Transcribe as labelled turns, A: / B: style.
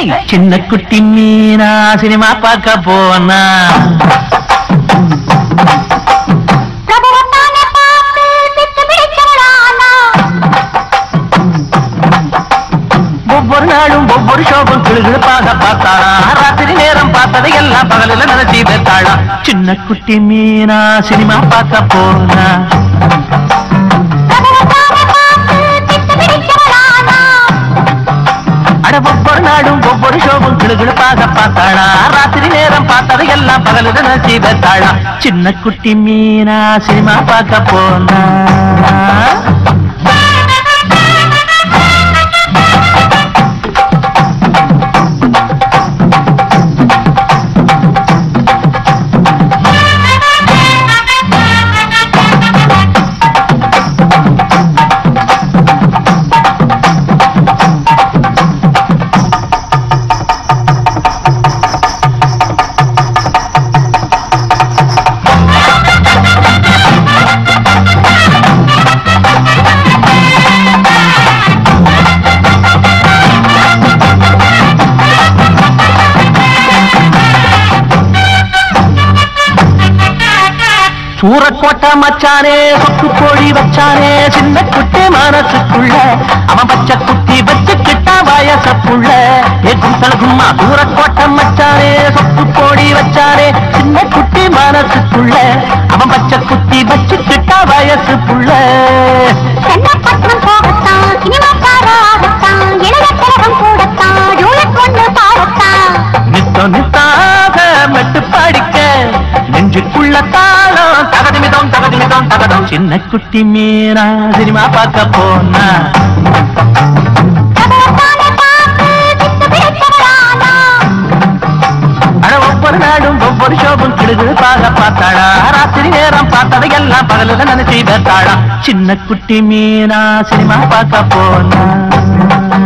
A: சின்ன குட்டி மீனா சினிமா பார்க்க போனா ஒவ்வொரு நாளும் ஒவ்வொரு ஷோவும் கிளுகிழுப்பாக பார்த்தாளா ராத்திரி நேரம் பார்த்ததை எல்லாம் பகலில் நினைச்சி வைத்தாளா சின்ன குட்டி மீனா சினிமா பார்க்க போனா ஒவ்வொரு நாடும் ஒவ்வொரு ஷோவும் கிளுகிழுப்பாக பார்த்தாளா ராத்திரி நேரம் பார்த்ததை எல்லாம் பகலில் நினைச்சி வைத்தாளா சின்ன குட்டி மீனா சினிமா பார்க்க போனா ஊரக்கோட்டை மச்சானே சொத்து கோழி வச்சானே சின்ன குட்டி மனசுக்குள்ள அவன் பச்சை குட்டி வச்சுக்கிட்டா வயசப்புள்ள கும்மா ஊரக்கோட்டை மச்சானே சொத்து கோழி வச்சானே சின்ன குட்டி மனசுக்குள்ள அவன் பச்சை குட்டி வச்சுக்கிட்டா வயசு புள்ள நித்தம் நித்தாக மெட்டு படிக்க நெஞ்சுக்குள்ள தாளம் தகதிமிதம் தகதிமிதம் தகதம் சின்ன குட்டி மீனா சினிமா பார்க்க போனா ஒவ்வொரு நாடும் ஒவ்வொரு ஷோவும் கிளுகிழுப்பாக பார்த்தாளா ராத்திரி நேரம் பார்த்ததை எல்லாம் பகலில் நினைச்சி வைத்தாளா சின்ன குட்டி மீனா சினிமா பார்க்க போனா